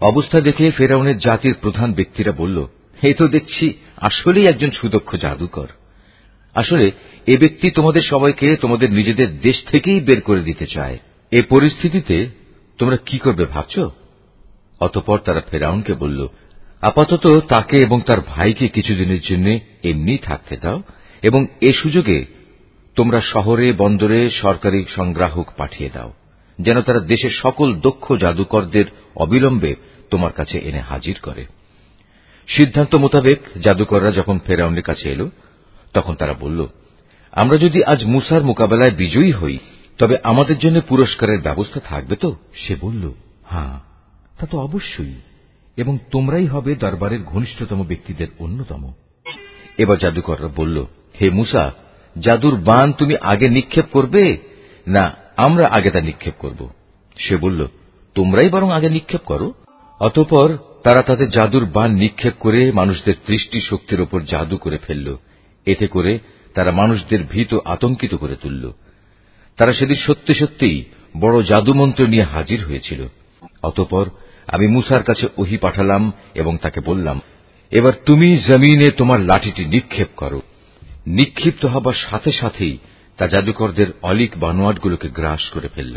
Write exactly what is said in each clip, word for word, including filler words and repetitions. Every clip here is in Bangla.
অবস্থা দেখে ফেরাউনের জাতির প্রধান ব্যক্তিরা বলল, এই তো দেখছি আসলেই একজন সুদক্ষ জাদুকর। আসলে এ ব্যক্তি তোমাদের সবাইকে তোমাদের নিজেদের দেশ থেকেই বের করে দিতে চায়। এই পরিস্থিতিতে তোমরা কি করবে ভাবছ? অতঃপর তারা ফেরাউনকে বলল, আপাতত তাকে এবং তার ভাইকে কিছুদিনের জন্য এমনি থাকতে দাও, এবং এ সুযোগে তোমরা শহরে বন্দরে সরকারি সংগ্রাহক পাঠিয়ে দাও, যেন তারা দেশের সকল দক্ষ জাদুকরদের অবিলম্বে তোমার কাছে এনে হাজির করে। সিদ্ধান্ত মোতাবেক জাদুকররা যখন ফেরাউনের কাছে এল, তখন তারা বলল, আমরা যদি আজ মুসার মোকাবেলায় বিজয়ী হই, তবে আমাদের জন্য পুরস্কারের ব্যবস্থা থাকবে তো? সে বলল, হ্যাঁ, তা তো অবশ্যই, এবং তোমরাই হবে দরবারের ঘনিষ্ঠতম ব্যক্তিদের অন্যতম। এবার জাদুকররা বলল, হে মুসা, জাদুর বান তুমি আগে নিক্ষেপ করবে, না আমরা আগে তা নিক্ষেপ করব? সে বলল, তোমরাই বরং আগে নিক্ষেপ করো। অতঃপর তারা তাদের জাদুর বান নিক্ষেপ করে মানুষদের দৃষ্টি শক্তির ওপর জাদু করে ফেলল। এতে করে তারা মানুষদের ভীত আতঙ্কিত করে তুলল। তারা সেদিন সত্যি সত্যিই বড় জাদুমন্ত্র নিয়ে হাজির হয়েছিল। অতঃপর আমি মুসার কাছে ওহী পাঠালাম এবং তাকে বললাম, এবার তুমি জমিনে তোমার লাঠিটি নিক্ষেপ করো। নিক্ষিপ্ত হবার সাথে সাথেই তা জাদুকরদের অলিক বানোয়াটগুলোকে গ্রাস করে ফেলল।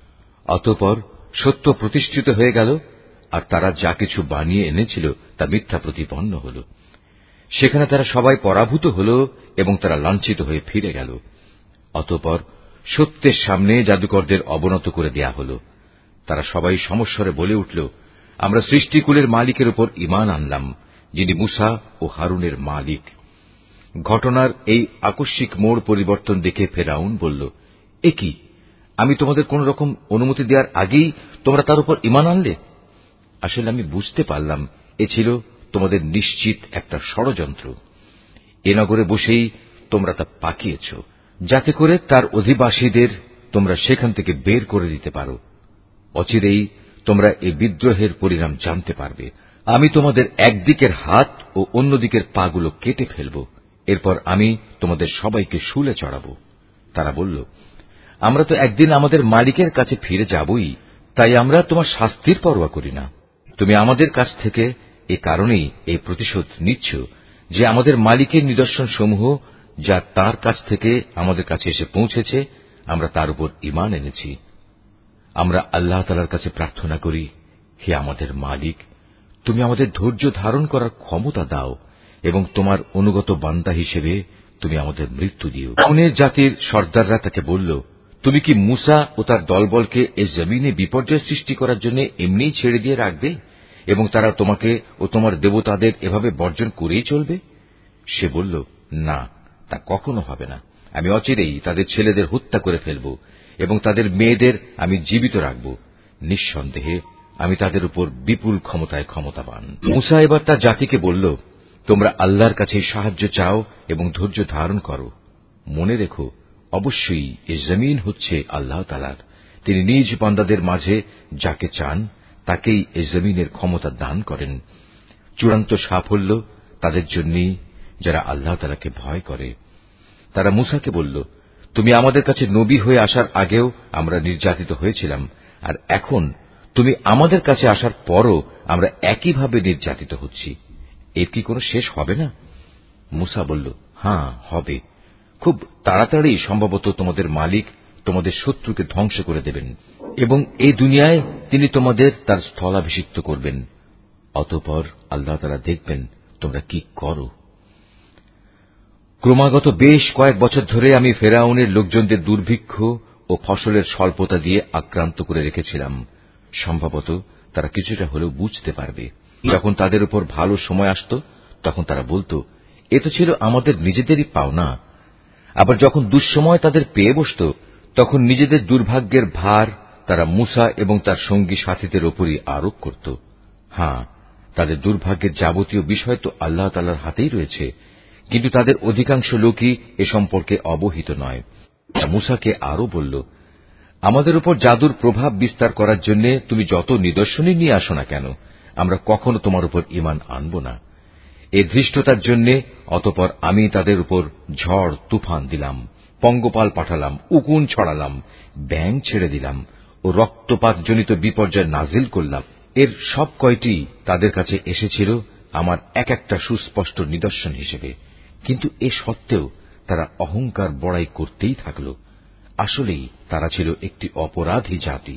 অতঃপর সত্য প্রতিষ্ঠিত হয়ে গেল, আর তারা যা কিছু বানিয়ে এনেছিল তা মিথ্যা প্রতিপন্ন হল। সেখানে তারা সবাই পরাভূত হল এবং তারা লাঞ্ছিত হয়ে ফিরে গেল। অতঃপর সত্যের সামনে জাদুকরদের অবনত করে দেয়া হল। তারা সবাই সমস্বরে বলে উঠল, আমরা সৃষ্টিকুলের মালিকের উপর ঈমান আনলাম, যিনি মুসা ও হারুনের মালিক। ঘটনার এই আকস্মিক মোড় পরিবর্তন দেখে ফেরাউন বলল, এ কি, আমি তোমাদের কোন রকম অনুমতি দেওয়ার আগেই তোমরা তার উপর ঈমান আনলে? আসলে আমি বুঝতে পারলাম এ ছিল তোমাদের নিশ্চিত একটা ষড়যন্ত্র। এ নগরে বসেই তোমরা তা পাকিয়েছ, যাতে করে তার অধিবাসীদের তোমরা সেখান থেকে বের করে দিতে পারো। অচিরেই তোমরা এই বিদ্রোহের পরিণাম জানতে পারবে। আমি তোমাদের একদিকের হাত ও অন্যদিকের পাগুলো কেটে ফেলব, এরপর আমি তোমাদের সবাইকে শুলে চড়াব। তারা বলল, আমরা তো একদিন আমাদের মালিকের কাছে ফিরে যাবই, তাই আমরা তোমার শাস্তির পরোয়া করি না। তুমি আমাদের কাছ থেকে এ কারণেই এই প্রতিশোধ নিচ্ছ যে আমাদের মালিকের নিদর্শন সমূহ যা তার কাছ থেকে আমাদের কাছে এসে পৌঁছেছে, আমরা তার উপর ঈমান এনেছি। আমরা আল্লাহ তাআলার কাছে প্রার্থনা করি, হে আমাদের মালিক, তুমি আমাদের ধৈর্য ধারণ করার ক্ষমতা দাও এবং তোমার অনুগত বান্দা হিসেবে তুমি আমাদের মৃত্যু দিও। ফিরআউনের জাতির সর্দাররা তাকে বলল, তুমি কি মুসা ও তার দলবলকে এ জমিনে বিপর্যয় সৃষ্টি করার জন্য এমনিই ছেড়ে দিয়ে রাখবে এবং তারা তোমাকে ও তোমার দেবতাদের এভাবে বর্জন করেই চলবে? সে বলল, না, তা কখনো হবে না। আমি অচিরেই তাদের ছেলেদের হত্যা করে ফেলব এবং তাদের মেয়েদের আমি জীবিত রাখব। নিঃসন্দেহে আমি তাদের উপর বিপুল ক্ষমতায় ক্ষমতাবান। মুসা এবার তার জাতিকে বলল, তোমরা আল্লাহর কাছে সাহায্য চাও এবং ধৈর্য ধারণ করো। মনে রেখো, অবশ্যই এ জমিন হচ্ছে আল্লাহ তাআলার। তিনি নিজ বান্দাদের মাঝে যাকে চান তাকেই এ জমিনের ক্ষমতা দান করেন। চূড়ান্ত সাফল্য তাদের জন্যই যারা আল্লাহ তাআলাকে ভয় করে। তারা মুসাকে বলল, তুমি আমাদের কাছে নবী হয়ে আসার আগেও আমরা নির্যাতিত হয়েছিলাম, আর এখন তুমি আমাদের কাছে আসার পরও আমরা একইভাবে নির্যাতিত হচ্ছি। এর কি কোনো শেষ হবে না? মুসা বলল, হ্যাঁ হবে। খুব তাড়াতাড়ি সম্ভবত তোমাদের মালিক তোমাদের শত্রুকে ধ্বংস করে দেবেন এবং এই দুনিয়ায় তিনি তোমাদের তার স্থলাভিষিক্ত করবেন। অতঃপর আল্লাহ তাআলা দেখবেন তোমরা কি করো। ক্রমাগত বেশ কয়েক বছর ধরে আমি ফেরাউনের লোকজনদের দুর্ভিক্ষ ও ফসলের স্বল্পতা দিয়ে আক্রান্ত করে রেখেছিলাম। সম্ভবত তারা কিছুটা হলেও বুঝতে পারবে। যখন তাদের উপর ভালো সময় আসত, তখন তারা বলতো, এ তো ছিল আমাদের নিজেদেরই পাওনা। আবার যখন দুঃসময় তাদের পেয়ে বসত, তখন নিজেদের দুর্ভাগ্যের ভার তারা মুসা এবং তার সঙ্গী সাথীদের উপরই আরোপ করত। হ্যাঁ, তাদের দুর্ভাগ্যের যাবতীয় বিষয় তো আল্লাহ তাআলার হাতেই রয়েছে, কিন্তু তাদের অধিকাংশ লোকই এ সম্পর্কে অবহিত নয়। মুসাকে আরো বলল, আমাদের উপর জাদুর প্রভাব বিস্তার করার জন্য তুমি যত নিদর্শনই নিয়ে আসো না কেন, আমরা কখনো তোমার উপর ঈমান আনব না। এ ধৃষ্টতার জন্য অতঃপর আমি তাদের উপর ঝড় তুফান দিলাম, পঙ্গপাল পাঠালাম, উকুন ছড়ালাম, ব্যাঙ ছেড়ে দিলাম ও রক্তপাতজনিত বিপর্যয় নাজিল করলাম। এর সব কয়টি তাদের কাছে এসেছিল আমার এক একটা সুস্পষ্ট নিদর্শন হিসেবে, কিন্তু এ সত্ত্বেও তারা অহংকার বড়াই করতেই থাকল। আসলেই তারা ছিল একটি অপরাধী জাতি।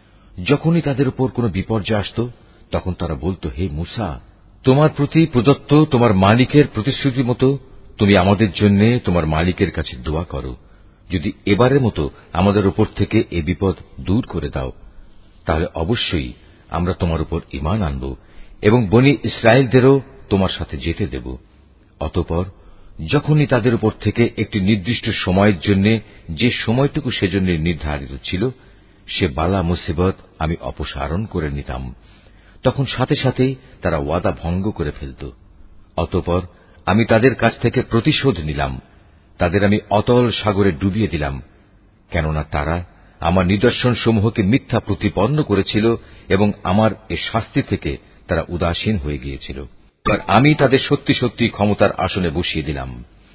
যখনই তাদের উপর কোনো বিপর্যয় আসত, তখন তারা বলতো, হে মূসা, তোমার প্রতি প্রদত্ত তোমার মালিকের প্রতিশ্রুতি মতো তুমি আমাদের জন্য তোমার মালিকের কাছে দোয়া করো। যদি এবারের মতো আমাদের উপর থেকে এ বিপদ দূর করে দাও, তাহলে অবশ্যই আমরা তোমার উপর ঈমান আনব এবং বনী ইসরায়েলদেরও তোমার সাথে যেতে দেব। অতঃপর যখনই তাদের উপর থেকে একটি নির্দিষ্ট সময়ের জন্য, যে সময়টুকু সেজন্য নির্ধারিত ছিল, সে বালা মুসিবত আমি অপসারণ করে নিতাম, তখন সাথে সাথেই তারা ওয়াদা ভঙ্গ করে ফেলত। অতঃপর আমি তাদের কাছ থেকে প্রতিশোধ নিলাম, তাদের আমি অতল সাগরে ডুবিয়ে দিলাম, কেননা তারা আমার নিদর্শন সমূহকে মিথ্যা প্রতিপন্ন করেছিল এবং আমার এ শাস্তি থেকে তারা উদাসীন হয়ে গিয়েছিল। আর আমি তাদের সত্যি সত্যি ক্ষমতার আসনে বসিয়ে দিলাম।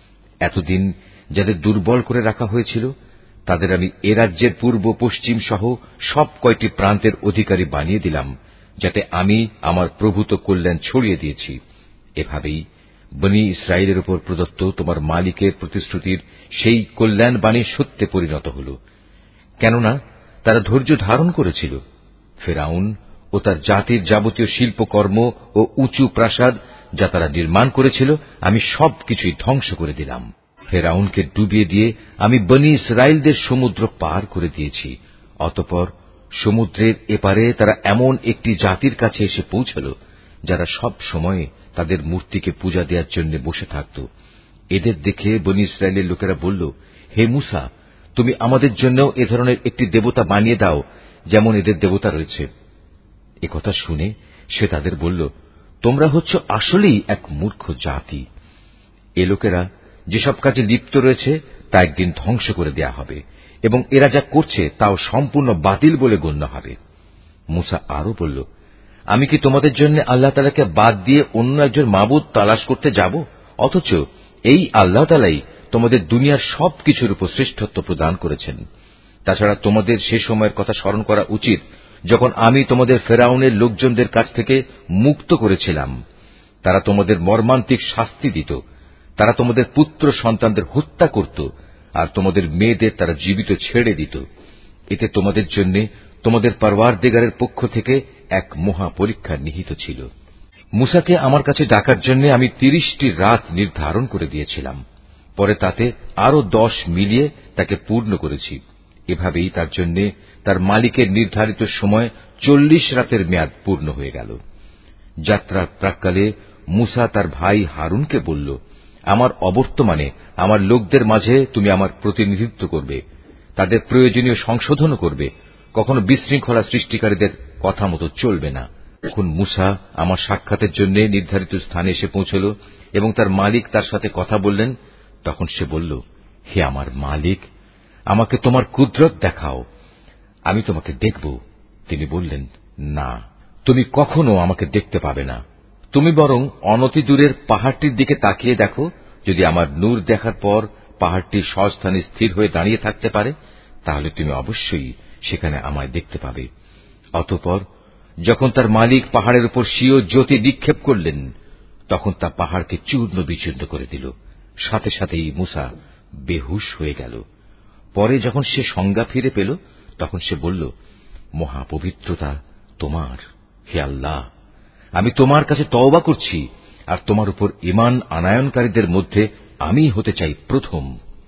এতদিন যাদের দুর্বল করে রাখা হয়েছিল, তাদের আমি এ রাজ্যের পূর্ব পশ্চিম সহ সব কয়টি প্রান্তের অধিকারী বানিয়ে দিলাম, যাতে আমি আমার প্রভূত কল্যাণ ছড়িয়ে দিয়েছি। এভাবেই বনী ইসরায়েলের উপর প্রদত্ত তোমার মালিকের প্রতিশ্রুতির সেই কল্যাণ বাণী সত্যে পরিণত হল, কেননা তারা ধৈর্য ধারণ করেছিল। ফিরআউন ও তার জাতির যাবতীয় শিল্পকর্ম ও উঁচু প্রাসাদ যা তারা নির্মাণ করেছিল, আমি সবকিছুই ধ্বংস করে দিলাম। ফিরআউনকে ডুবিয়ে দিয়ে আমি বনী ইসরায়েলদের সমুদ্র পার করে দিয়েছি। অতঃপর সমুদ্রের এপারে তারা এমন একটি জাতির কাছে এসে পৌঁছল, যারা সব সময় তাদের মূর্তিকে পূজা দেওয়ার জন্য বসে থাকত। এদের দেখে বনী ইসরায়েলের লোকেরা বলল, হে মূসা, তুমি আমাদের জন্য এ ধরনের একটি দেবতা বানিয়ে দাও, যেমন এদের দেবতা রয়েছে। একথা শুনে সে তাদের বলল, তোমরা হচ্ছ আসলেই এক মূর্খ জাতি। এ লোকেরা যেসব কাজে লিপ্ত রয়েছে তা একদিন ধ্বংস করে দেয়া হবে, এবং এরা যা করছে তাও সম্পূর্ণ বাতিল বলে গণ্য হবে। মূসা আরো বলল, আমি কি তোমাদের জন্য আল্লাহ তাআলাকে বাদ দিয়ে অন্য একজন মাবুদ তালাশ করতে যাব? অথচ এই আল্লাহ তাআলাই তোমাদের দুনিয়ার সবকিছুর উপর শ্রেষ্ঠত্ব প্রদান করেছেন। তাছাড়া তোমাদের সে সময়ের কথা স্মরণ করা উচিত, যখন আমি তোমাদের ফেরাউনের লোকজনদের কাছ থেকে মুক্ত করেছিলাম। তারা তোমাদের মর্মান্তিক শাস্তি দিত, তারা তোমাদের পুত্র সন্তানদের হত্যা করত, আর তোমাদের মেয়েদের তারা জীবিত ছেড়ে দিত। এতে তোমাদের জন্য তোমাদের পরওয়ারদিগারের পক্ষ থেকে এক মহা পরীক্ষা নিহিত ছিল। মূসাকে আমার কাছে ডাকার জন্য আমি তিরিশটি রাত নির্ধারণ করে দিয়েছিলাম, পরে তাতে আরো দশ মিলিয়ে তাকে পূর্ণ করেছি। এভাবেই তার জন্য তার মালিকের নির্ধারিত সময় চল্লিশ রাতের মেয়াদ পূর্ণ হয়ে গেল। যাত্রার প্রাক্কালে মূসা তার ভাই হারুনকে বলল, আমার অবর্তমানে আমার লোকদের মাঝে তুমি আমার প্রতিনিধিত্ব করবে, তাদের প্রয়োজনীয় সংশোধনও করবে, কখনো বিশৃঙ্খলা সৃষ্টিকারীদের কথা মতো চলবে না। এখন মূসা আমার সাক্ষাতের জন্য নির্ধারিত স্থানে এসে পৌঁছল এবং তার মালিক তার সাথে কথা বললেন। তখন সে বলল, হে আমার মালিক, আমাকে তোমার কুদরত দেখাও, আমি তোমাকে দেখব। তিনি বললেন, না, তুমি কখনো আমাকে দেখতে পাবে না। তুমি বরং অনতি দূরের পাহাড়টির দিকে তাকিয়ে দেখো, যদি আমার নূর দেখার পর পাহাড়টি স্বস্থানে স্থির হয়ে দাঁড়িয়ে থাকতে পারে, তাহলে তুমি অবশ্যই সেখানে আমায় দেখতে পাবে। অতঃপর যখন তার মালিক পাহাড়ের উপর স্বীয় জ্যোতি নিক্ষেপ করলেন, তখন তা পাহাড়কে চূর্ণ বিচূর্ণ করে দিল। সাথে সাথেই মূসা বেহুশ হয়ে গেল। পরে যখন সে সংজ্ঞা ফিরে পেল, তখন সে বলল, মহাপবিত্রতা তোমার, হে আল্লাহ, আমি তোমার কাছে তওবা করছি, আর তোমার উপর ঈমান আনায়নকারীদের মধ্যে আমি হতে চাই প্রথম।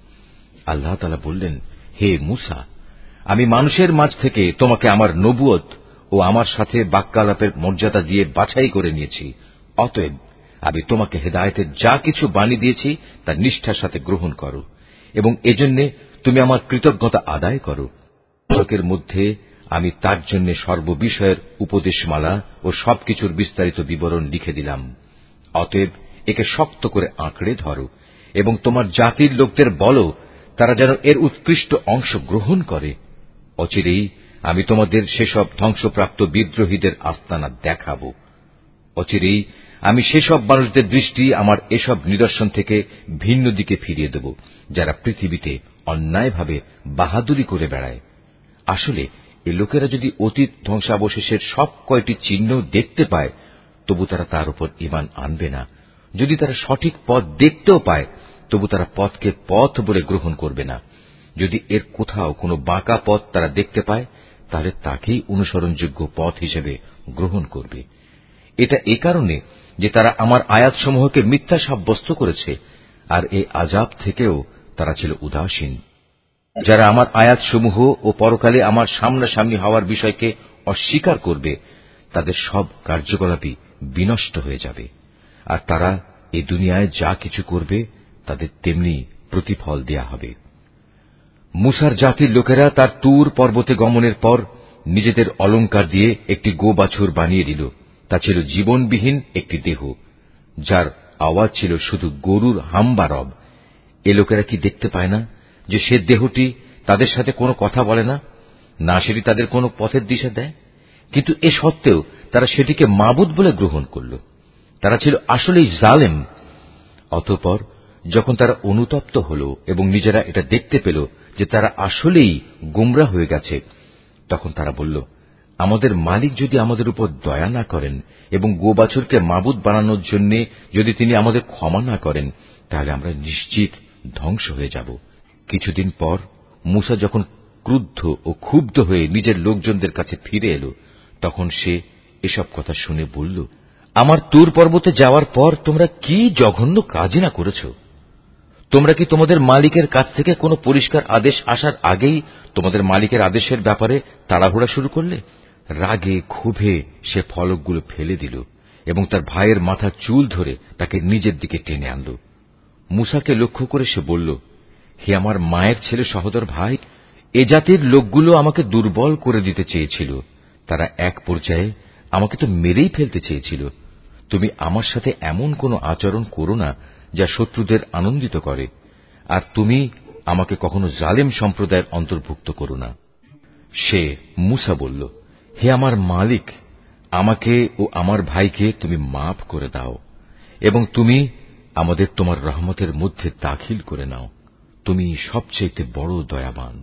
আল্লাহ তাআলা বললেন, হে মূসা, আমি মানুষের মাঝ থেকে তোমাকে আমার নবুয়ত ও আমার সাথে বাক্যালাপের মর্যাদা দিয়ে বাছাই করে নিয়েছি। অতএব আমি তোমাকে হেদায়েতের যা কিছু বাণী দিয়েছি তা নিষ্ঠার সাথে গ্রহণ করো, এবং এজন্য তুমি আমার কৃতজ্ঞতা আদায় করো। লোকের মধ্যে আমি তার জন্য সর্ববিষয়ের উপদেশমালা ও সবকিছুর বিস্তারিত বিবরণ লিখে দিলাম। অতএব একে শক্ত করে আঁকড়ে ধরো এবং তোমার জাতির লোকদের বলো, তারা যেন এর উৎকৃষ্ট অংশ গ্রহণ করে। অচিরেই আমি তোমাদের সেসব ধ্বংসপ্রাপ্ত বিদ্রোহীদের আস্তানা দেখাব। অচিরেই আমি সেসব মানুষদের দৃষ্টি আমার এসব নিদর্শন থেকে ভিন্ন দিকে ফিরিয়ে দেব, যারা পৃথিবীতে অন্যায়ভাবে বাহাদুরি করে বেড়ায়। আসলে এই লোকেরা যদি অতীত ধ্বংসাবশেষের সব কয়টি চিহ্ন দেখতে পায়, তবু তারা তার উপর ঈমান আনবে না। যদি তারা সঠিক পথ দেখতেও পায়, তবু তারা পথকে পথ বলে গ্রহণ করবে না। যদি এর কোথাও কোনো বাঁকা পথ তারা দেখতে পায়, তাহলে তাকেই অনুসরণযোগ্য পথ হিসেবে গ্রহণ করবে। এটা এ কারণে যে তারা আমার আয়াতসমূহকে মিথ্যা সাব্যস্ত করেছে, আর এই আযাব থেকেও তারা ছিল উদাসীন। যারা আমার আয়াতসমূহ ও পরকালে আমার সামনাসামনি হওয়ার বিষয়কে অস্বীকার করবে, তাদের সব কার্যকলাপই বিনষ্ট হয়ে যাবে, আর তারা এই দুনিয়ায় যা কিছু করবে তাদের তেমনি প্রতিফল দেয়া হবে। মুসার জাতির লোকেরা তার তুর পর্বতে গমনের পর নিজেদের অলংকার দিয়ে একটি গো বাছুর বানিয়ে নিল। তা ছিল জীবনবিহীন একটি দেহ, যার আওয়াজ ছিল শুধু গরুর হাম্বা রব। এ লোকেরা কি দেখতে পায় না যে সে দেহটি তাদের সাথে কোনো কথা বলে না, না সেটি তাদের কোনো পথের দিশা দেয়? কিন্তু এ সত্ত্বেও তারা সেটিকে মাবুদ বলে গ্রহণ করল। তারা ছিল আসলেই জালেম। অতঃপর যখন তারা অনুতপ্ত হল এবং নিজেরা এটা দেখতে পেল যে তারা আসলেই গুমরা হয়ে গেছে, তখন তারা বলল, আমাদের মালিক যদি আমাদের উপর দয়া না করেন এবং গোবাছুরকে মাবুদ বানানোর জন্য যদি তিনি আমাদের ক্ষমা না করেন, তাহলে আমরা নিশ্চিত ধ্বংস হয়ে যাব। কিছুদিন পর মুসা যখন ক্রুদ্ধ ও ক্ষুব্ধ হয়ে নিজের লোকজনদের কাছে ফিরে এল, তখন সে এসব কথা শুনে বলল, আমার তুর পর্বতে যাওয়ার পর তোমরা কি জঘন্য কাজই না করেছ। তোমরা কি তোমাদের মালিকের কাছ থেকে কোনো পরিষ্কার আদেশ আসার আগেই তোমাদের মালিকের আদেশের ব্যাপারে তাড়াহুড়া শুরু করলে? রাগে ক্ষোভে সে ফলকগুলো ফেলে দিল এবং তার ভাইয়ের মাথার চুল ধরে তাকে নিজের দিকে টেনে আনল। মুসাকে লক্ষ্য করে সে বলল, হে আমার মায়ের ছেলে সহোদর ভাই, এ জাতির লোকগুলো আমাকে দুর্বল করে দিতে চেয়েছিল। তারা এক পর্যায়ে আমাকে তো মেরেই ফেলতে চেয়েছিল। তুমি আমার সাথে এমন কোন আচরণ করো না যা শত্রুদের আনন্দিত করে, আর তুমি আমাকে কখনো জালেম সম্প্রদায়ের অন্তর্ভুক্ত করো না। সে মুসা বলল, হে আমার মালিক, আমাকে ও আমার ভাইকে তুমি মাফ করে দাও এবং তুমি আমাদের তোমার রহমতের মধ্যে দাখিল করে নাও। তুমি সবচেয়ে বড় দয়াবান।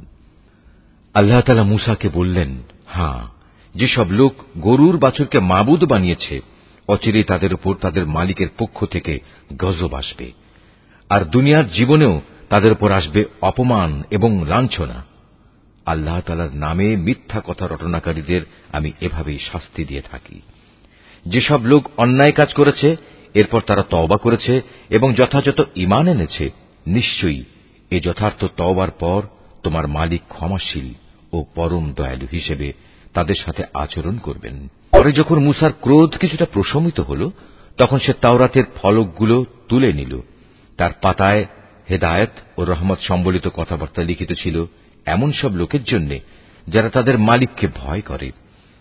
আল্লাহ তাআলা মুসাকে বললেন, হ্যাঁ, যেসব লোক গরুর বাছুরকে মাবুদ বানিয়েছে, অচিরেই তাদের উপর তাদের মালিকের পক্ষ থেকে গজব আসবে, আর দুনিয়ার জীবনেও তাদের উপর আসবে অপমান এবং লাঞ্ছনা। আল্লাহ তাআলার নামে মিথ্যা কথা রটনাকারীদের আমি এভাবেই শাস্তি দিয়ে থাকি। যেসব লোক অন্যায় কাজ করেছে, এরপর তারা তওবা করেছে এবং যথাযথ ঈমান এনেছে, নিশ্চয়ই এ যথার্থ তওবার পর তোমার মালিক ক্ষমাশীল ও পরম দয়ালু হিসেবে তাদের সাথে আচরণ করবেন। পরে যখন মুসার ক্রোধ কিছুটা প্রশমিত হল, তখন সে তাওরাতের ফলকগুলো তুলে নিল। তার পাতায় হেদায়েত ও রহমত সম্বলিত কথাবার্তা লিখিত ছিল এমন সব লোকের জন্য যারা তাদের মালিককে ভয় করে।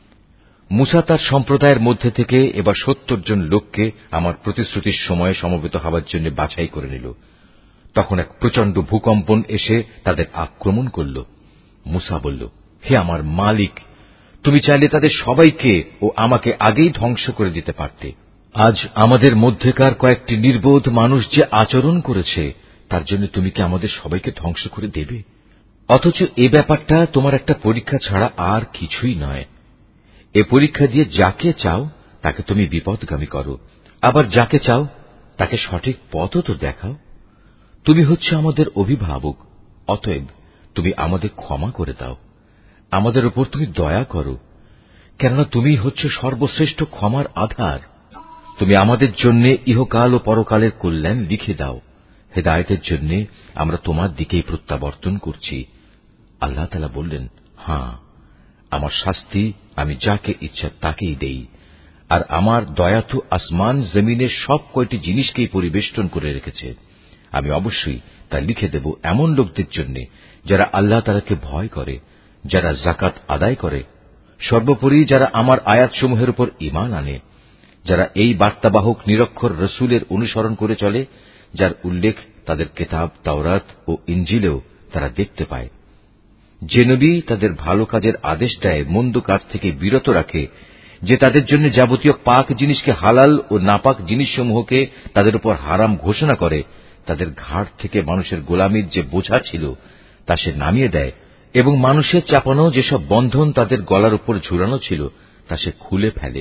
মুসা তার সম্প্রদায়ের মধ্যে থেকে এবার সত্তর জন লোককে আমার প্রতিশ্রুতির সময়ে সমবেত হওয়ার জন্য বাছাই করে নিল। তখন এক প্রচন্ড ভূকম্পন এসে তাদের আক্রমণ করল। মুসা বলল, হে আমার মালিক, তুমি চাইলে তাদের সবাইকে ও আমাকে আগেই ধ্বংস করে দিতে পারতে। আজ আমাদের মধ্যেকার কয়েকটি নির্বোধ মানুষ যে আচরণ করেছে, তার জন্য তুমি কি আমাদের সবাইকে ধ্বংস করে দেবে? অথচ এ ব্যাপারটা তোমার একটা পরীক্ষা ছাড়া আর কিছুই নয়। এ পরীক্ষা দিয়ে যাকে চাও তাকে তুমি বিপদগামী করো, আবার যাকে চাও তাকে সঠিক পথও তো দেখাও। তুমি হচ্ছে আমাদের অভিভাবক, অতএব তুমি আমাদের ক্ষমা করে দাও। আমাদের উপর তুমি দয়া করো, কেননা তুমি হচ্ছে সর্বশ্রেষ্ঠ ক্ষমার আধার। তুমি আমাদের জন্য ইহকাল ও পরকালের কল্যাণ লিখে দাও। হেদায়েতের জন্য আমরা তোমার দিকেই প্রত্যাবর্তন করছি। আল্লাহ তাআলা বললেন, হ্যাঁ, আমার শাস্তি আমি যাকে ইচ্ছা তাকেই দেই, আর আমার দয়া তো আসমান জমিনের সব কয়টি জিনিসকেই পরিবেষ্টন করে রেখেছে। আমি অবশ্যই তা লিখে দেব এমন লোকদের জন্য যারা আল্লাহ তাআলাকে ভয় করে, যারা যাকাত আদায় করে, সর্বোপরি যারা আমার আয়াতসমূহের উপর ঈমান আনে, যারা এই বার্তাবাহক নিরক্ষর রসুলের অনুসরণ করে চলে, যার উল্লেখ তাদের কিতাব তাওরাত ও ইনজিলেও তারা দেখতে পায়। যে নবী তাদের ভালো কাজের আদেশ দেয়, মন্দ কাজ থেকে বিরত রাখে, যে তাদের জন্য যাবতীয় পাক জিনিসকে হালাল ও নাপাক জিনিসসমূহকে তাদের উপর হারাম ঘোষণা করে, তাদের ঘাড় থেকে মানুষের গোলামির যে বোঝা ছিল তা সে নামিয়ে দেয়, এবং মানুষের চাপানো যেসব বন্ধন তাদের গলার উপর ঝুলানো ছিল তা সে খুলে ফেলে।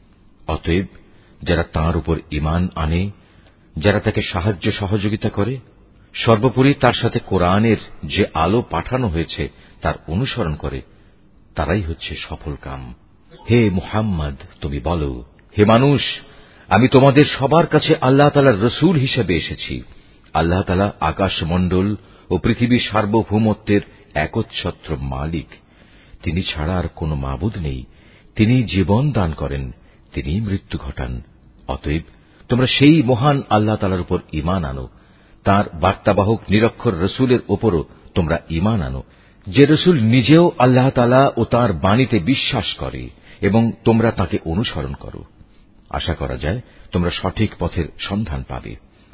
অতএব যারা তাঁর উপর ঈমান আনে, যারা তাকে সাহায্য সহযোগিতা করে, সর্বোপরি তার সাথে কোরআনের যে আলো পাঠানো হয়েছে তার অনুসরণ করে, তারাই হচ্ছে সফলকাম। হে মুহাম্মদ, তুমি বলো, হে মানুষ, আমি তোমাদের সবার কাছে আল্লাহ তাআলার রসূল হিসেবে এসেছি। আল্লাহ তাআলা আকাশমণ্ডল ও পৃথিবীর সার্বভৌমত্বের একচ্ছত্র মালিক। তিনি ছাড়া আর কোন মাবুদ নেই। তিনি জীবন দান করেন, তিনি মৃত্যু ঘটান। অতএব তোমরা সেই মহান আল্লাহ তাআলার উপর ঈমান আনো। তাঁর বার্তাবাহক নিরক্ষর রসূলের উপরও তোমরা ঈমান আনো, যে রসূল নিজেও আল্লাহ তাআলা ও তাঁর বাণীতে বিশ্বাস করে এবং তোমরা তাকে অনুসরণ করো। আশা করা যায় তোমরা সঠিক পথের সন্ধান পাবে।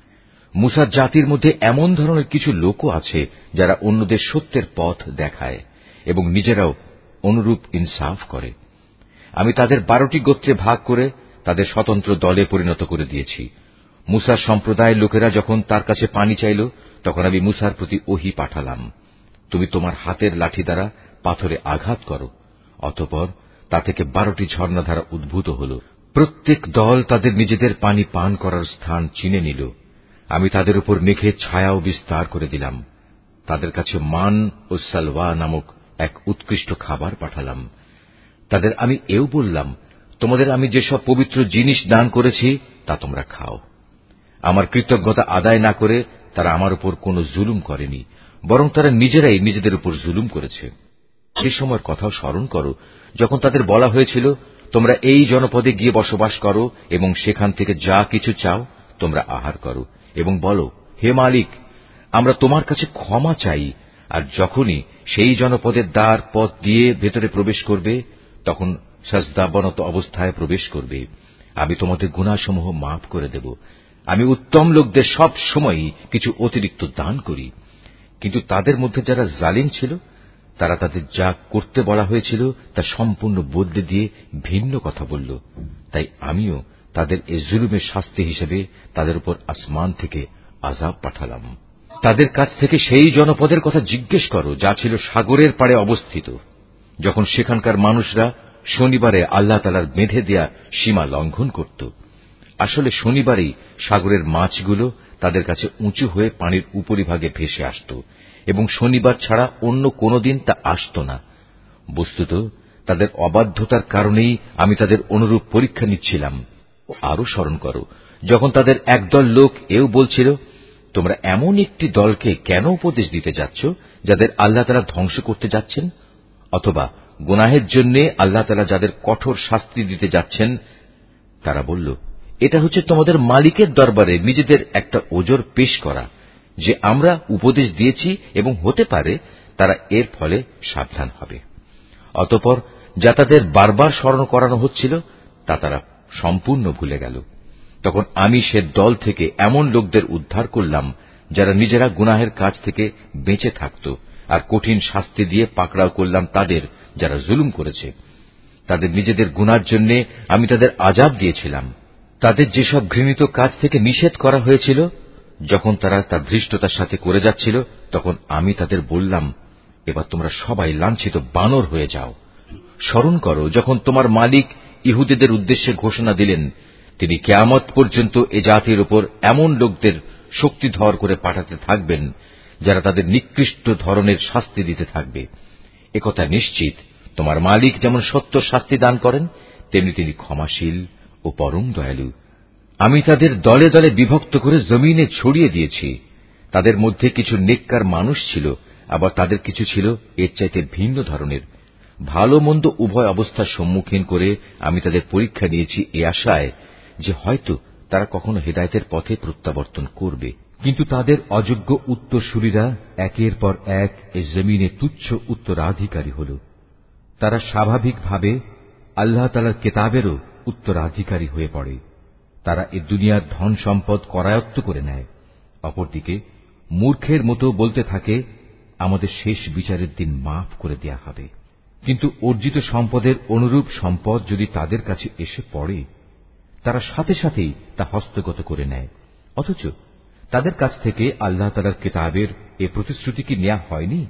মুসার জাতির মধ্যে এমন ধরনের কিছু লোকও আছে যারা অন্যদের সত্যের পথ দেখায় এবং নিজেরাও অনুরূপ ইনসাফ করে। আমি তাদের বারোটি গোত্রে ভাগ করে তাদের স্বতন্ত্র দলে পরিণত করে দিয়েছি। মুসার সম্প্রদায়ের লোকেরা যখন তার কাছে পানি চাইল, তখন আমি মুসার প্রতি ওহী পাঠালাম, তুমি তোমার হাতের লাঠি দ্বারা পাথরে আঘাত করো। অতঃপর তা থেকে বারোটি ঝর্ণাধারা উদ্ভূত হল। প্রত্যেক দল তাদের নিজেদের পানি পান করার স্থান চিনে নিল। আমি তাদের উপর মেঘের ছায়াও বিস্তার করে দিলাম। তাদের কাছে মান ও সালওয়া নামক এক উৎকৃষ্ট খাবার পাঠালাম। তাদের আমি এও বললাম, তোমাদের আমি যেসব পবিত্র জিনিস দান করেছি তা তোমরা খাও। আমার কৃতজ্ঞতা আদায় না করে তারা আমার উপর কোন জুলুম করেনি, বরং তারা নিজেরাই নিজেদের উপর জুলুম করেছে। সে সময়ের কথাও স্মরণ করো যখন তাদের বলা হয়েছিল, তোমরা এই জনপদে গিয়ে বসবাস করো এবং সেখান থেকে যা কিছু চাও তোমরা আহার করো এবং বলো, হে মালিক, আমরা তোমার কাছে ক্ষমা চাই। আর যখনই সেই জনপদের দ্বার পথ দিয়ে ভেতরে প্রবেশ করবে, তখন সাজদাবনত অবস্থায় প্রবেশ করবে। আমি তোমাদের গুনাহসমূহ মাফ করে দেব। আমি উত্তম লোকদের সব সময়ই কিছু অতিরিক্ত দান করি। কিন্তু তাদের মধ্যে যারা জালিম ছিল, তারা তাদের যা করতে বলা হয়েছিল তা সম্পূর্ণ বদলে দিয়ে ভিন্ন কথা বলল। তাই আমিও তাদের এ জুলুমের শাস্তি হিসেবে তাদের উপর আসমান থেকে আযাব পাঠালাম। তাদের কাছ থেকে সেই জনপদের কথা জিজ্ঞেস করো যা ছিল সাগরের পাড়ে অবস্থিত, যখন সেখানকার মানুষরা শনিবারে আল্লাহ তাআলার বেঁধে দেয়া সীমা লঙ্ঘন করত। আসলে শনিবারেই সাগরের মাছগুলো তাদের কাছে উঁচু হয়ে পানির উপরিভাগে ভেসে আসত এবং শনিবার ছাড়া অন্য কোন দিন তা আসত না। বস্তুত তাদের অবাধ্যতার কারণেই আমি তাদের অনুরূপ পরীক্ষা নিচ্ছিলাম। আরো স্মরণ করো যখন তাদের একদল লোক এও বলছিল, তোমরা এমন একটি দলকে কেন উপদেশ দিতে যাচ্ছ যাদের আল্লাহ তাআলা ধ্বংস করতে যাচ্ছেন, অথবা গুনাহের জন্য আল্লাহ তাআলা যাদের কঠোর শাস্তি দিতে যাচ্ছেন। তারা বলল, এটা হচ্ছে তোমাদের মালিকের দরবারে নিজেদের একটা ওজর পেশ করা যে আমরা উপদেশ দিয়েছি এবং হতে পারে তারা এর ফলে সাবধান হবে। অতঃপর যা তাদের বারবার স্মরণ করানো হচ্ছিল তা তারা সম্পূর্ণ ভুলে গেল। তখন আমি সে দল থেকে এমন লোকদের উদ্ধার করলাম যারা নিজেরা গুনাহের কাজ থেকে বেঁচে থাকত, আর কঠিন শাস্তি দিয়ে পাকড়াও করলাম তাদের যারা জুলুম করেছে। তাদের নিজেদের গুনার জন্য আমি তাদের আযাব দিয়েছিলাম। তাদের যেসব ঘৃণিত কাজ থেকে নিষেধ করা হয়েছিল, যখন তারা তা ধৃষ্টতার সাথে করে যাচ্ছিল, তখন আমি তাদের বললাম, এবার তোমরা সবাই লাঞ্ছিত বানর হয়ে যাও। স্মরণ করো যখন তোমার মালিক ইহুদীদের উদ্দেশ্যে ঘোষণা দিলেন, তিনি কিয়ামত পর্যন্ত এ জাতির উপর এমন লোকদের শক্তিধর করে পাঠাতে থাকবেন যারা তাদের নিকৃষ্ট ধরনের শাস্তি দিতে থাকবে। একথা নিশ্চিত, তোমার মালিক যেমন সত্য শাস্তি দান করেন, তেমনি তিনি ক্ষমাশীল ও পরম দয়ালু। আমি তাদের দলে দলে বিভক্ত করে জমিনে ছড়িয়ে দিয়েছি। তাদের মধ্যে কিছু নেককার মানুষ ছিল, আবার তাদের কিছু ছিল এর চাইতে ভিন্ন ধরনের। ভালো মন্দ উভয় অবস্থার সম্মুখীন করে আমি তাদের পরীক্ষা নিয়েছি এ আশায় যে হয়তো তারা কখনো হেদায়েতের পথে প্রত্যাবর্তন করবে। কিন্তু তাদের অযোগ্য উত্তরসূরিরা একের পর এক এ জমিনে তুচ্ছ উত্তরাধিকারী হল। তারা স্বাভাবিকভাবে আল্লাহ তাআলার কিতাবেরও উত্তরাধিকারী হয়ে পড়ে। তারা এ দুনিয়ার ধন সম্পদ করায়ত্ত করে নেয়। অপরদিকে মূর্খের মতো বলতে থাকে, আমাদের শেষ বিচারের দিন মাফ করে দেয়া হবে। কিন্তু অর্জিত সম্পদের অনুরূপ সম্পদ যদি তাদের কাছে এসে পড়ে, তারা সাথে সাথেই তা হস্তগত করে নেয়। অথচ তাদের কাছ থেকে আল্লাহ তাআলার কিতাবের এ প্রতিশ্রুতি কি নেওয়া হয়নি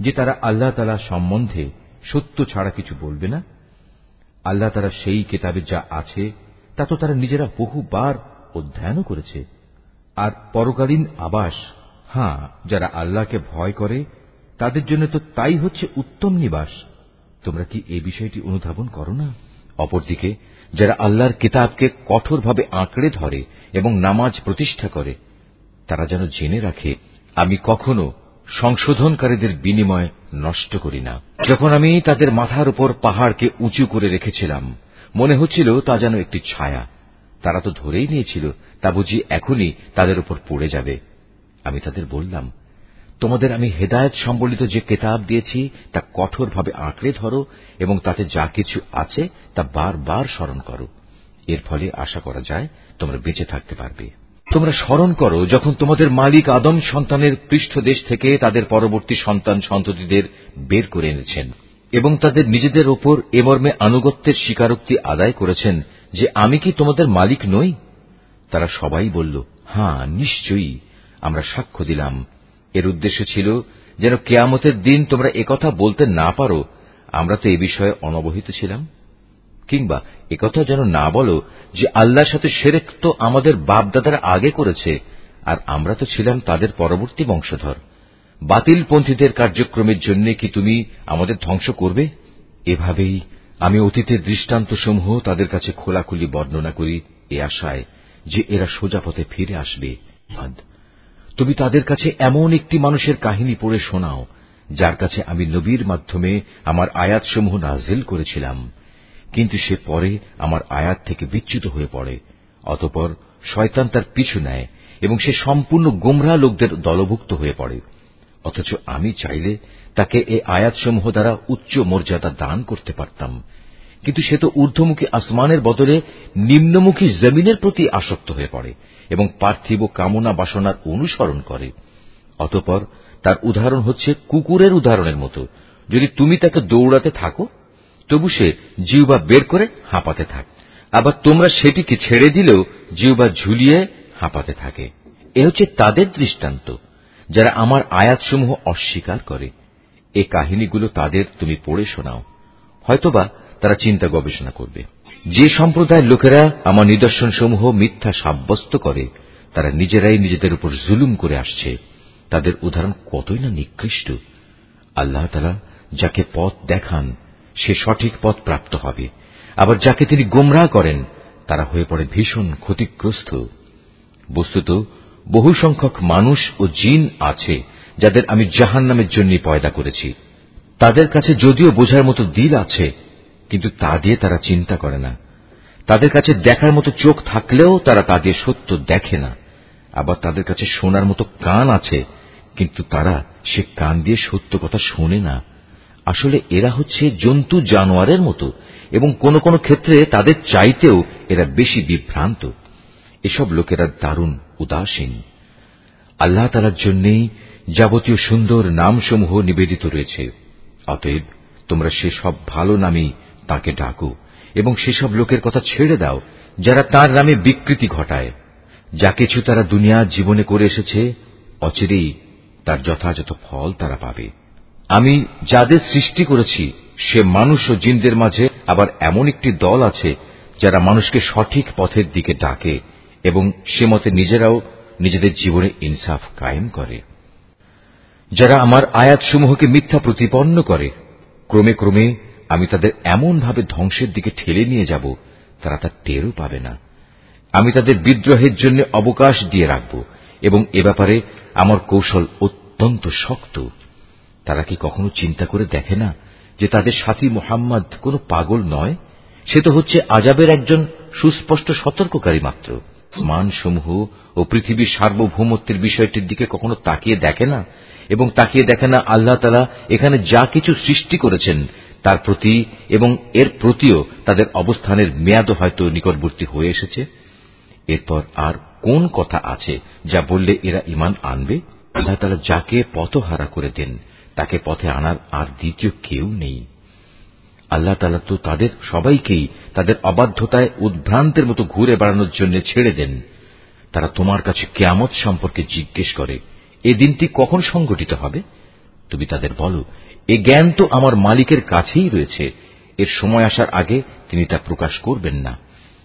যে তারা আল্লাহ তাআলা সম্বন্ধে সত্য ছাড়া কিছু বলবে না? আল্লাহ তাআলা সেই কিতাবে যা আছে তা তো তারা নিজেরা বহুবার অধ্যয়নও করেছে। আর পরকালীন আবাস, হ্যাঁ, যারা আল্লাহকে ভয় করে তাদের জন্য তো তাই হচ্ছে উত্তম নিবাস। তোমরা কি এই বিষয়টি অনুধাবন করো না? অপরদিকে যারা আল্লাহর কিতাবকে কঠোরভাবে আঁকড়ে ধরে এবং নামাজ প্রতিষ্ঠা করে, তারা যেন জেনে রাখে, আমি কখনো সংশোধনকারীদের বিনিময় নষ্ট করি না। যখন আমি তাদের মাথার উপর পাহাড়কে উঁচু করে রেখেছিলাম, মনে হচ্ছিল তা যেন একটি ছায়া। তারা তো ধরেই নিয়েছিল তা বুঝি এখনই তাদের উপর পড়ে যাবে। আমি তাদের বললাম, তোমাদের আমি হেদায়েত সম্বলিত যে কিতাব দিয়েছি তা কঠোরভাবে আঁকড়ে ধরো এবং তাতে যা কিছু আছে তা বারবার স্মরণ করো। এর ফলে আশা করা যায় তোমরা বেঁচে থাকতে পারবে। তোমরা স্মরণ করো যখন তোমাদের মালিক আদম সন্তানের পৃষ্ঠদেশ থেকে তাদের পরবর্তী সন্তান সন্ততিদের বের করে এনেছেন এবং তাদের নিজেদের ওপর এ মর্মে আনুগত্যের স্বীকারোক্তি আদায় করেছেন যে আমি কি তোমাদের মালিক নই? তারা সবাই বলল, হ্যাঁ, নিশ্চয়ই আমরা সাক্ষ্য দিলাম। এর উদ্দেশ্য ছিল যেন কিয়ামতের দিন তোমরা একথা বলতে না পারো, আমরা তো এ বিষয়ে অনবহিত ছিলাম, কিংবা একথা যেন না বলো যে আল্লাহর সাথে শিরক তো আমাদের বাপদাদারা আগে করেছে আর আমরা তো ছিলাম তাদের পরবর্তী বংশধর। বাতিলপন্থীদের কার্যক্রমের জন্য কি তুমি আমাদের ধ্বংস করবে? এভাবেই আমি অতীতের দৃষ্টান্তসমূহ তাদের কাছে খোলাখুলি বর্ণনা করি এ আশায় যে এরা সোজা পথে ফিরে আসবে। তুমি তাদের কাছে এমন একটি মানুষের কাহিনী পড়ে শোনাও যার কাছে আমি নবীর মাধ্যমে আমার আয়াতসমূহ নাযিল করেছিলাম, কিন্তু সে পরে আমার আয়াত থেকে বিচ্যুত হয়ে পড়ে। অতঃপর শয়তান তার পিছু নেয় এবং সে সম্পূর্ণ গোমরাহ লোকদের দলভুক্ত হয়ে পড়ে। অথচ আমি চাইলে তাকে এই আয়াতসমূহ দ্বারা উচ্চ মর্যাদা দান করতে পারতাম, কিন্তু সে তো ঊর্ধ্বমুখী আসমানের বদলে নিম্নমুখী জমিনের প্রতি আসক্ত হয়ে পড়ে এবং পার্থিব কামনা বাসনার অনুসরণ করে। অতঃপর তার উদাহরণ হচ্ছে কুকুরের উদাহরণের মতো। যদি তুমি তাকে দৌড়াতে থাকো তবু সে জিহ্বা বের করে হাঁপাতে থাকে, আবার তোমরা সেটিকে ছেড়ে দিলেও জিহ্বা ঝুলিয়ে হাঁপাতে থাকে। এ হচ্ছে তাদের দৃষ্টান্ত যারা আমার আয়াতসমূহ অস্বীকার করে। এ কাহিনীগুলো তাদের তুমি পড়ে শোনাও, হয়তোবা তারা চিন্তা গবেষণা করবে। যে সম্প্রদায়ের লোকেরা আমার নিদর্শনসমূহ মিথ্যা সাব্যস্ত করে তারা নিজেরাই নিজেদের উপর জুলুম করে আসছে। তাদের উদাহরণ কতই না নিকৃষ্ট। আল্লাহ তাআলা যাকে পথ দেখান সে সঠিক পথ প্রাপ্ত হবে, আবার যাকে তিনি গোমরাহ করেন তারা হয়ে পড়ে ভীষণ ক্ষতিগ্রস্ত। বস্তুত বহু সংখ্যক মানুষ ও জিন আছে যাদের আমি জাহান্নামের জন্য পয়দা করেছি। তাদের কাছে যদিও বোঝার মতো দিল আছে, কিন্তু তা দিয়ে তারা চিন্তা করে না। তাদের কাছে দেখার মতো চোখ থাকলেও তারা তা দিয়ে সত্য দেখে না। আবার তাদের কাছে শোনার মতো কান আছে, কিন্তু তারা সে কান দিয়ে সত্য কথা শোনে না। আসলে এরা হচ্ছে জন্তু জানোয়ারের মতো এবং কোন কোন ক্ষেত্রে তাদের চাইতেও এরা বেশি বিভ্রান্ত। এসব লোকেরা দারুণ উদাসীন। আল্লাহ তাআলার জন্যই যাবতীয় সুন্দর নামসমূহ নিবেদিত রয়েছে। অতএব তোমরা সেসব ভালো নামেই তাকে ডাকো এবং সেসব লোকের কথা ছেড়ে দাও যারা তার নামে বিকৃতি ঘটায়। যা কিছু তারা দুনিয়া জীবনে করে এসেছে অচিরেই তার যথাযথ ফল তারা পাবে। আমি যাদের সৃষ্টি করেছি সে মানুষ ও জিনদের মাঝে আবার এমন একটি দল আছে যারা মানুষকে সঠিক পথের দিকে ডাকে এবং সে মতে নিজেরাও নিজেদের জীবনে ইনসাফ কায়েম করে। যারা আমার আয়াতসমূহকে মিথ্যা প্রতিপন্ন করে, ক্রমে ক্রমে আমি তাদের এমন ভাবে ধ্বংসের দিকে ঠেলে নিয়ে যাব তারা তা টেরও পাবে না। আমি তাদের বিদ্রোহের জন্য অবকাশ দিয়ে রাখব এবং এ ব্যাপারে আমার কৌশল অত্যন্ত শক্ত। তারা কি কখনো চিন্তা করে দেখে না যে তাদের সাথী মুহাম্মদ কোনো পাগল নয়? সে তো হচ্ছে আযাবের একজন সুস্পষ্ট সতর্ককারী মাত্র। মানসমূহ ও পৃথিবীর সার্বভৌমত্বের বিষয়টির দিকে কখনো তাকিয়ে দেখে না এবং তাকিয়ে দেখে না আল্লাহ তাআলা এখানে যা কিছু সৃষ্টি করেছেন তার প্রতি এবং এর প্রতিও তাদের অবস্থানের মেয়াদও হয়তো নিকটবর্তী হয়ে এসেছে। এরপর আর কোন কথা আছে যা বললে এরা ঈমান আনবে? আল্লাহ তাআলা যাকে পথহারা করে দেন তাকে পথে আনার আর দ্বিতীয় কেউ নেই। আল্লাহ তাআলা তো তাদের সবাইকেই তাদের অবাধ্যতায় উদ্ভ্রান্তের মতো ঘুরে বেড়ানোর জন্য ছেড়ে দেন। তারা তোমার কাছে কিয়ামত সম্পর্কে জিজ্ঞেস করে, এ দিনটি কখন সংঘটিত হবে? তুমি তাদের বলো, এ জ্ঞান তো আমার মালিকের কাছেই রয়েছে, এর সময় আসার আগে তিনি তা প্রকাশ করবেন না।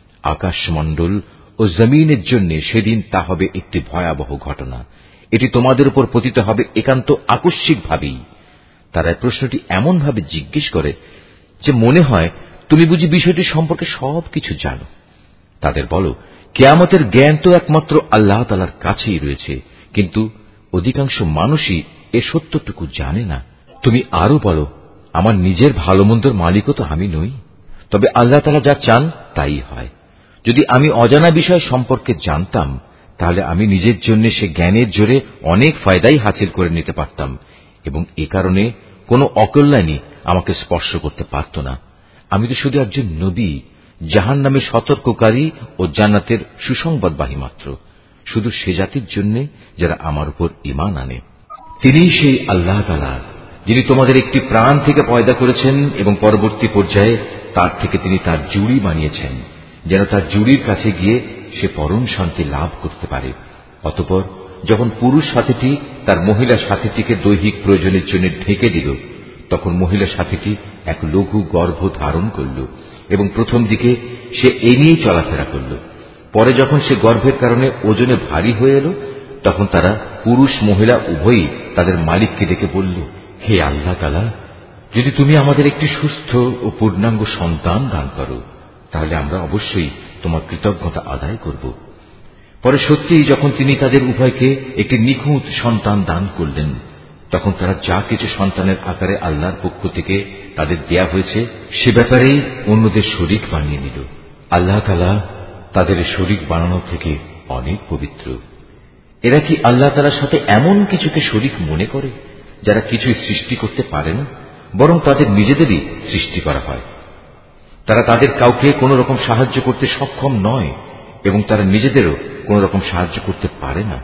আকাশমণ্ডল ও জমিনের জন্য সেদিন তা হবে একটি ভয়াবহ ঘটনা। এটি তোমাদের উপর পতিত হবে একান্ত আকস্মিকভাবেই। তারা প্রশ্নটি এমনভাবে জিজ্ঞেস করে যে মনে হয় তুমি বুঝি বিষয়টি সম্পর্কে সবকিছু জানো। তাদের বলো, কিয়ামতের জ্ঞান তো একমাত্র আল্লাহ তাআলার কাছেই রয়েছে, কিন্তু অধিকাংশ মানুষই এ সত্যটুকু জানে না। তুমি আরো বলো, আমার নিজের ভালো মন্দর মালিকও তো আমি নই, তবে আল্লাহ তাআলা যা চান তাই হয়। যদি আমি অজানা বিষয় সম্পর্কে জানতাম, তাহলে আমি নিজের জন্য সে জ্ঞানের জোরে অনেক ফায়দাই হাসিল করে নিতে পারতাম, এবং এ কারণে কোনো অকল্যাণই আমাকে স্পর্শ করতে পারত না। আমি তো শুধু একজন নবী, জাহান্নামে সতর্ককারী ও জান্নাতের সুসংবাদবাহী মাত্র, শুধু সে জাতির জন্য যারা আমার উপর ঈমান আনে। তিনিই সেই আল্লাহ তাআলা যিনি তোমাদের একটি প্রাণ থেকে পয়দা করেছেন এবং পরবর্তী পর্যায়ে তার থেকে তিনি তার জুড়ি বানিয়েছেন, যেন তার জুড়ির কাছে গিয়ে সে পরম শান্তি লাভ করতে পারে। অতঃপর যখন পুরুষ সাথীটি তার মহিলা সাথীটিকে দৈহিক প্রয়োজনের জন্য ঢেকে দিল, তখন মহিলা সাথীটি এক লঘু গর্ভ ধারণ করল এবং প্রথম দিকে সে এ নিয়েই চলাফেরা করল। পরে যখন সে গর্ভের কারণে ওজনে ভারী হয়ে এল, তখন তারা পুরুষ মহিলা উভয়ই তাদের মালিককে ডেকে বলল, হে আল্লাহ তাআলা, যদি তুমি আমাদের একটি সুস্থ ও পূর্ণাঙ্গ সন্তান দান করো, তাহলে আমরা অবশ্যই তোমার কৃতজ্ঞতা আদায় করব। পরে সত্যিই যখন তিনি তাদের উভয়কে একটি নিখুঁত সন্তান দান করলেন, তখন তারা যা কিছু সন্তানের আকারে আল্লাহর পক্ষ থেকে তাদের দেয়া হয়েছে সে ব্যাপারেই অন্যদের শরীক বানিয়ে নিল। আল্লাহ তাআলা তাদের শরীক বানানো থেকে অনেক পবিত্র। এরা কি আল্লাহ তাআলার সাথে এমন কিছুকে শরীক মনে করে যারা কিছুই সৃষ্টি করতে পারে না, বরং তাদের নিজেদেরই সৃষ্টি করা হয়। তারা তাদের কাউকে কোন রকম সাহায্য করতে সক্ষম নয় এবং তারা নিজেদেরও কোন রকম সাহায্য করতে পারে না।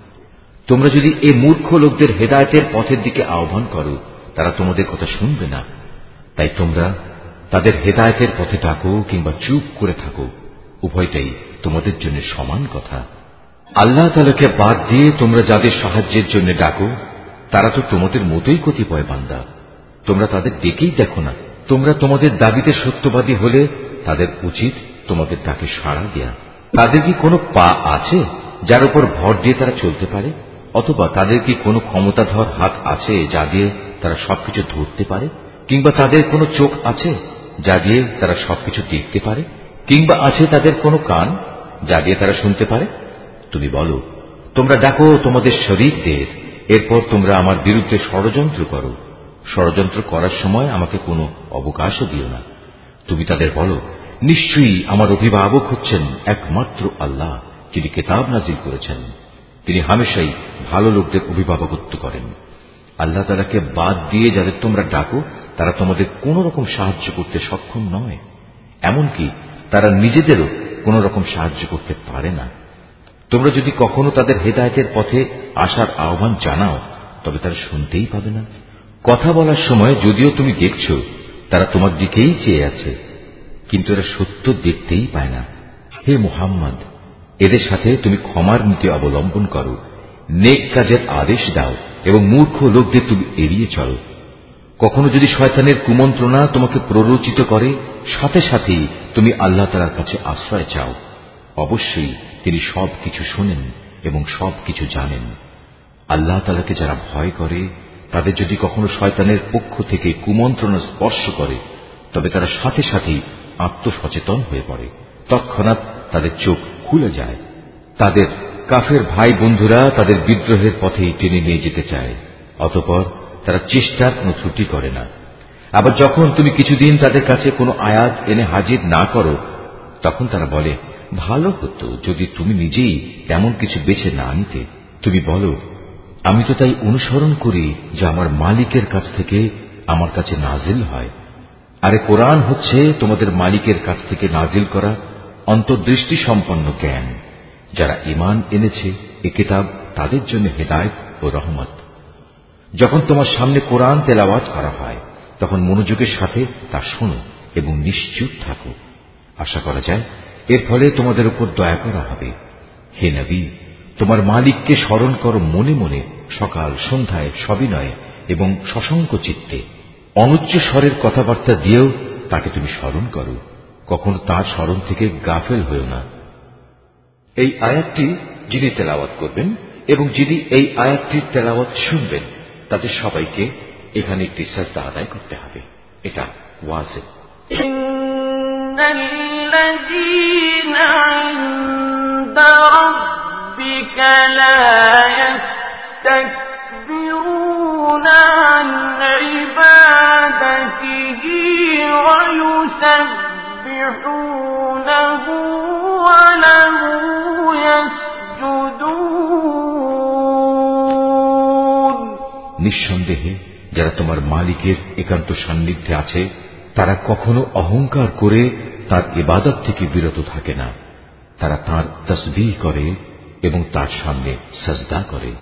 তোমরা যদি এ মূর্খ লোকদের হেদায়েতের পথের দিকে আহ্বান করো, তারা তোমাদের কথা শুনবে না। তাই তোমরা তাদের হেদায়েতের পথে ডাকো কিংবা চুপ করে থাকো, উভয়টাই তোমাদের জন্য সমান কথা। আল্লাহ তাআলাকে বাদ দিয়ে তোমরা যাদের সাহায্যের জন্য ডাকো, তারা তো তোমাদের মতোই কতিপয় বান্দা। তোমরা তাদের ডেকেই দেখো না। তোমরা তোমাদের দাবিতে সত্যবাদী হলে তাদের উচিত তোমাদের ডাকে সাড়া দেয়া। তাদের কি কোনো পা আছে যার উপর ভর দিয়ে তারা চলতে পারে? অথবা তাদের কি কোনো ক্ষমতাধর হাত আছে যা দিয়ে তারা সবকিছু ধরতে পারে? কিংবা তাদের কোনো চোখ আছে যা দিয়ে তারা সবকিছু দেখতে পারে? কিংবা আছে তাদের কোনো কান যা দিয়ে তারা শুনতে পারে? তুমি বলো, তোমরা ডাকো তোমাদের শরীকদের, এরপর তোমরা আমার বিরুদ্ধে ষড়যন্ত্র করো। ষড়যন্ত্র করার সময় আমাকে কোনো অবকাশও দিও না। তুমি তাদের বলো, নিশ্চয়ই আমার অভিভাবক হচ্ছেন একমাত্র আল্লাহ, যিনি কিতাব নাজিল করেছেন। তিনি হামেশাই ভালো লোকদের অভিভাবকত্ব করেন। আল্লাহ তাআলাকে বাদ দিয়ে যাদের তোমরা ডাকো, তারা তোমাদের কোন রকম সাহায্য করতে সক্ষম নয়, এমনকি তারা নিজেদেরও কোন রকম সাহায্য করতে পারে না। তোমরা যদি কখনো তাদের হেদায়েতের পথে আসার আহ্বান জানাও, তবে তারা শুনতেই পাবে না। কথা বলার সময় যদিও তুমি দেখছ তারা তোমার দিকেই চেয়ে আছে, কিন্তু এরা সত্য দেখতেই পায় না। হে মুহাম্মদ, এদের সাথে তুমি ক্ষমার নীতি অবলম্বন করো, নেক কাজের আদেশ দাও এবং মূর্খ লোকদের তুমি এড়িয়ে চলো। কখনো যদি শয়তানের কুমন্ত্রণা তোমাকে প্ররোচিত করে, সাথে সাথেই তুমি আল্লাহ তাআলার কাছে আশ্রয় চাও। অবশ্যই তিনি সবকিছু শোনেন এবং সবকিছু জানেন। আল্লাহ তাআলাকে যারা ভয় করে, তাদের যদি কখনো শয়তানের পক্ষ থেকে কুমন্ত্রণা স্পর্শ করে, তবে তারা সাথে সাথেই আত্মসচেতন হয়ে পড়ে। তৎক্ষণাৎ তাদের চোখ খুলে যায়। তাদের কাফের ভাই বন্ধুরা তাদের বিদ্রোহের পথেই টেনে নিয়ে যেতে চায়, অতঃপর তারা চেষ্টার কোনো ত্রুটি করে না। আবার যখন তুমি কিছুদিন তাদের কাছে কোনো আয়াত এনে হাজির না করো, তখন তারা বলে, ভালো হতো যদি তুমি নিজেই তেমন কিছু বেছে না নিতে। তুমি বলো, আমি তো তাই অনুসরণ করি যা আমার মালিকের কাছ থেকে আমার কাছে নাজিল হয়। আরে কোরআন হচ্ছে তোমাদের মালিকের কাছ থেকে নাজিল করা অন্তর্দৃষ্টি সম্পন্ন জ্ঞান। যারা ঈমান এনেছে এ কিতাব তাদের জন্য হেদায়েত ও রহমত। যখন তোমার সামনে কোরআন তেলাওয়াত করা হয়, তখন মনোযোগের সাথে তা শোনো এবং নিশ্চুপ থাকো। আশা করা যায় এর ফলে তোমাদের উপর দয়া করা হবে। হে নবী, তোমার মালিককে স্মরণ করো মনে মনে, সকাল সন্ধ্যায় সবিনয়ে, এবং সশঙ্ক চিত্তে। অনুচ্চ স্বরের কথাবার্তা দিয়েও তাকে তুমি স্মরণ করো, কখনো তার স্মরণ থেকে গাফেল হয়েও না। এই আয়াতটি যিনি তেলাওয়াত করবেন এবং যিনি এই আয়াতটির তেলাওয়াত শুনবেন তাদের সবাইকে এখানে একটি সাজদা আদায় করতে হবে। এটা ওয়াজিব। ইন্নাল্লাযীনা ইনদা রাব্বিকা লা ইয়াস্তাকবিরুনা আন ইবাদাতিহি ওয়া ইউসাব্বিহুনাহু ওয়া লাহু ইয়াসজুদুন। নিঃসন্দেহে যারা তোমার মালিকের একান্ত সান্নিধ্যে আছে তারা কখনো অহংকার করে তার ইবাদত থেকে বিরত থাকে না। তারা তার তাসবিহ করে এবং তার সামনে সাজদা করে।